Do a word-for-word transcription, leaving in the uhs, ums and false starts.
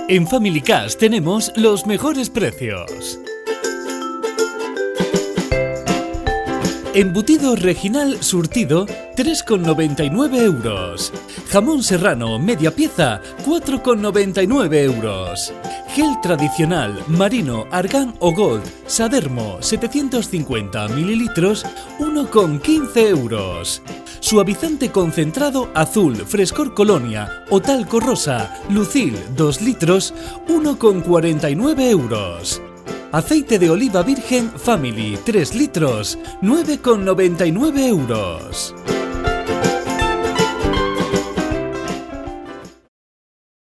En Family Cash tenemos los mejores precios. Embutido Reginal surtido, tres con noventa y nueve euros. Jamón serrano media pieza, cuatro con noventa y nueve euros. Gel tradicional Marino, Argan o Gold Sadermo setecientos cincuenta mililitros, uno con quince euros. Suavizante concentrado azul, frescor colonia o talco rosa, Lucil dos litros, uno con cuarenta y nueve euros. Aceite de oliva virgen Family tres litros, nueve con noventa y nueve euros.